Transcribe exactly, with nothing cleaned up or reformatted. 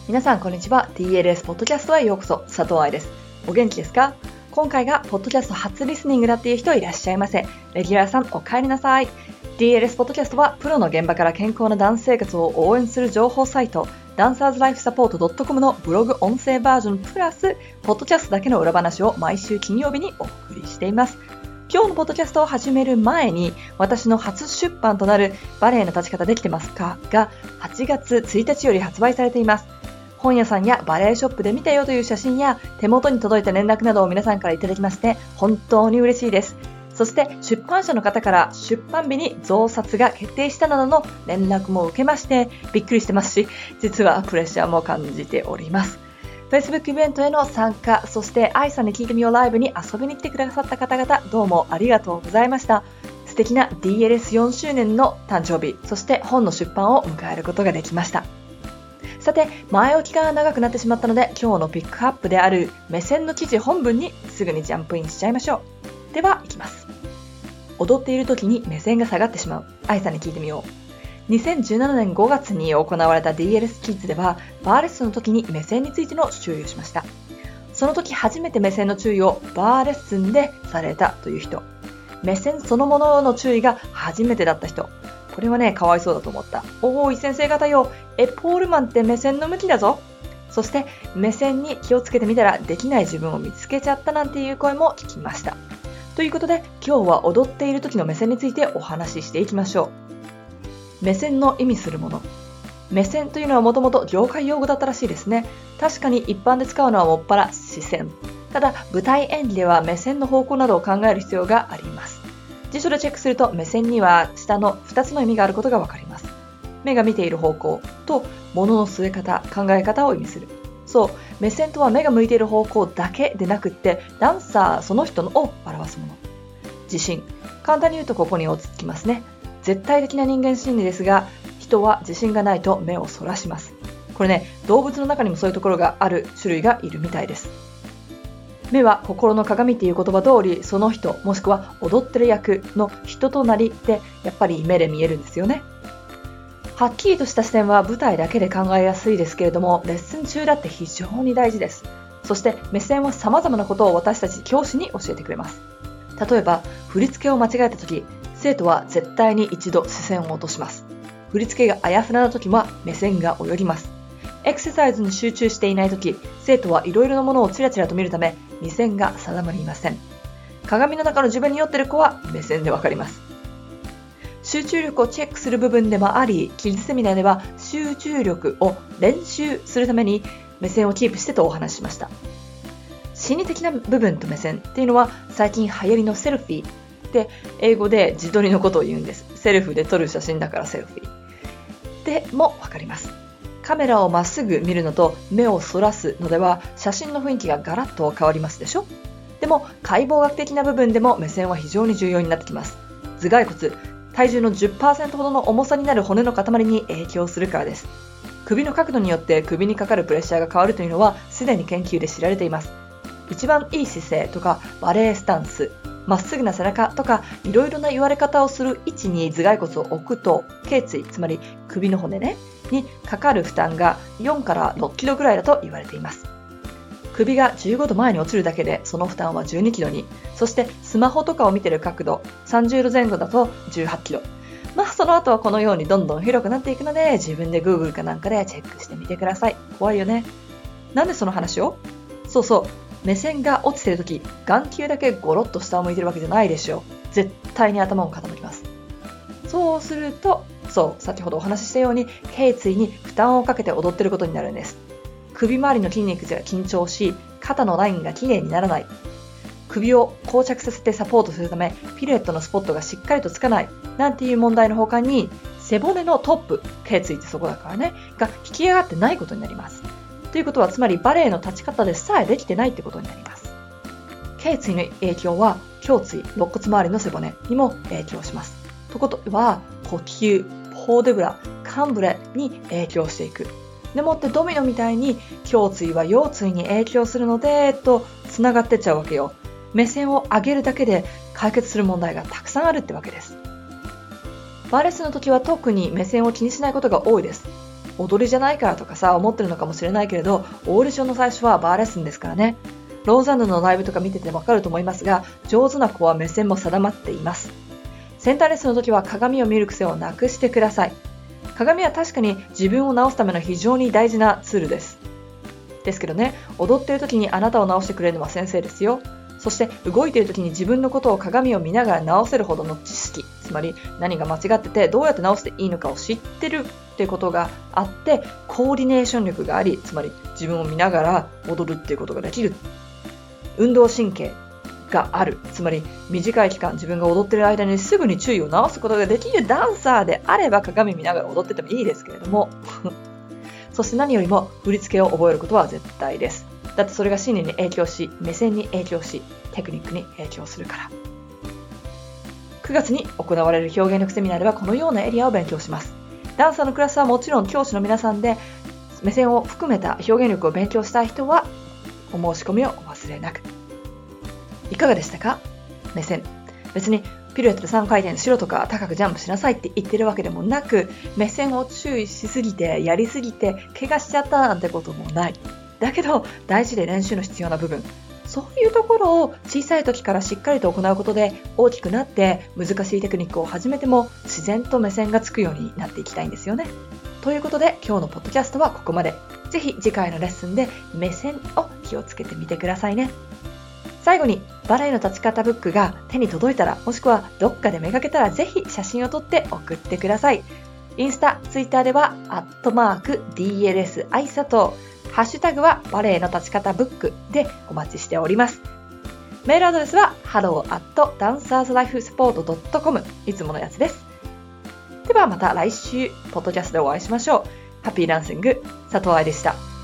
皆さんこんにちは。 ディーエルエス ポッドキャストへようこそ。佐藤愛です。お元気ですか？今回がポッドキャスト初リスニングだっていう人いらっしゃいませ。レギュラーさんお帰りなさい。 ディーエルエス ポッドキャストはプロの現場から健康なダンス生活を応援する情報サイトダンサーズライフサポート .com のブログ音声バージョンプラスポッドキャストだけの裏話を毎週金曜日にお送りしています。今日のポッドキャストを始める前に私の初出版となるバレエの立ち方できてますかがはちがつついたちより発売されています。本屋さんやバレエショップで見たよという写真や手元に届いた連絡などを皆さんからいただきまして本当に嬉しいです。そして出版社の方から出版日に増刷が決定したなどの連絡も受けましてびっくりしてますし、実はプレッシャーも感じております。Facebook イベントへの参加、そして愛さんに聞いてみようライブに遊びに来てくださった方々どうもありがとうございました。素敵な ディーエルエスよん 周年の誕生日、そして本の出版を迎えることができました。さて、前置きが長くなってしまったので今日のピックアップである目線の記事本文にすぐにジャンプインしちゃいましょう。では、いきます。踊っている時に目線が下がってしまう。愛さんに聞いてみよう。にせんじゅうななねんごがつに行われた ディーエルエス キッズではバーレッスンの時に目線についての注意をしました。その時初めて目線の注意をバーレッスンでされたという人、目線そのものの注意が初めてだった人、これはね、かわいそうだと思った。おーい先生方よ、えポールマンって目線の向きだぞ。そして目線に気をつけてみたらできない自分を見つけちゃったなんていう声も聞きました。ということで今日は踊っている時の目線についてお話ししていきましょう。目線の意味するもの。目線というのはもともと業界用語だったらしいですね。確かに一般で使うのはもっぱら視線。ただ舞台演技では目線の方向などを考える必要があります。辞書でチェックすると目線には下のふたつの意味があることがわかります。目が見ている方向と物の据え方、考え方を意味する。そう、目線とは目が向いている方向だけでなくってダンサーその人のを表すもの。自信。簡単に言うとここに落ち着きますね。絶対的な人間心理ですが、人は自信がないと目をそらします。これね、動物の中にもそういうところがある種類がいるみたいです。目は心の鏡っていう言葉通り、その人もしくは踊ってる役の人となりってやっぱり目で見えるんですよね。はっきりとした視点は舞台だけで考えやすいですけれども、レッスン中だって非常に大事です。そして目線は様々なことを私たち教師に教えてくれます。例えば振り付けを間違えた時、生徒は絶対に一度視線を落とします。振り付けがあやふやな時は目線が泳ぎます。エクササイズに集中していない時、生徒はいろいろなものをちらちらと見るため目線が定まりません。鏡の中の自分に酔っている子は目線でわかります。集中力をチェックする部分でもあり、キッズセミナーでは集中力を練習するために目線をキープしてとお話ししました。心理的な部分と目線っていうのは最近流行りのセルフィーで、英語で自撮りのことを言うんです。セルフで撮る写真だからセルフィーでもわかります。カメラをまっすぐ見るのと目をそらすのでは写真の雰囲気がガラッと変わりますでしょ。でも解剖学的な部分でも目線は非常に重要になってきます。頭蓋骨、体重の じゅっパーセント ほどの重さになる骨の塊に影響するからです。首の角度によって首にかかるプレッシャーが変わるというのはすでに研究で知られています。一番いい姿勢とかバレエスタンス、まっすぐな背中とかいろいろな言われ方をする位置に頭蓋骨を置くと頸椎、つまり首の骨ねにかかる負担がよんからろっキロぐらいだと言われています。首がじゅうごど前に落ちるだけでその負担はじゅうにキロに、そしてスマホとかを見ている角度さんじゅうど前後だとじゅうはちキロ。まあその後はこのようにどんどん広くなっていくので自分で Google かなんかでチェックしてみてください。怖いよね。なんでその話を？そうそう、目線が落ちているとき眼球だけゴロッと下を向いてるわけじゃないでしょう。絶対に頭も傾きます。そうすると、そう先ほどお話ししたように頸椎に負担をかけて踊っていることになるんです。首周りの筋肉が緊張し、肩のラインがきれいにならない。首を膠着させてサポートするためピルエットのスポットがしっかりとつかないなんていう問題の他に、背骨のトップ、頸椎ってそこだからね、が引き上がってないことになります。ということはつまりバレエの立ち方でさえできてないってことになります。頸椎の影響は胸椎、肋骨周りの背骨にも影響します。ということは呼吸、ポーデブラ、カンブレに影響していく。でもってドミノみたいに胸椎は腰椎に影響するのでとつながってっちゃうわけよ。目線を上げるだけで解決する問題がたくさんあるってわけです。バーレッスンの時は特に目線を気にしないことが多いです。 踊りじゃないからとかさ思ってるのかもしれないけれど、オーディションの最初はバーレッスンですからね。ローザンヌのライブとか見ててわかると思いますが、上手な子は目線も定まっています。センターレッスンの時は鏡を見る癖をなくしてください。鏡は確かに自分を直すための非常に大事なツールです。ですけどね、踊っている時にあなたを直してくれるのは先生ですよ。そして動いている時に自分のことを鏡を見ながら直せるほどの知識、つまり何が間違っててどうやって直していいのかを知ってるっていうことがあって、コーディネーション力があり、つまり自分を見ながら踊るっていうことができる。運動神経がある、つまり短い期間自分が踊っている間にすぐに注意を直すことができるダンサーであれば鏡見ながら踊っててもいいですけれどもそして何よりも振り付けを覚えることは絶対です。だってそれが心理に影響し、目線に影響し、テクニックに影響するから。くがつに行われる表現力セミナーではこのようなエリアを勉強します。ダンサーのクラスはもちろん教師の皆さんで、目線を含めた表現力を勉強したい人はお申し込みをお忘れなく。いかがでしたか？目線。別にピルエットでさんかい転しろとか高くジャンプしなさいって言ってるわけでもなく、目線を注意しすぎてやりすぎて怪我しちゃったなんてこともない。だけど大事で練習の必要な部分、そういうところを小さい時からしっかりと行うことで、大きくなって難しいテクニックを始めても自然と目線がつくようになっていきたいんですよね。ということで今日のポッドキャストはここまで。ぜひ次回のレッスンで目線を気をつけてみてくださいね。最後にバレエの立ち方ブックが手に届いたら、もしくはどっかで見かけたらぜひ写真を撮って送ってください。インスタ、ツイッターではアットマーク ディーエルエス アイサトウ、ハッシュタグはバレエの立ち方ブックでお待ちしております。メールアドレスは ハロー アット ダンサーズライフサポート ドットコム、 いつものやつです。ではまた来週ポッドキャストでお会いしましょう。ハッピーダンシング、佐藤愛でした。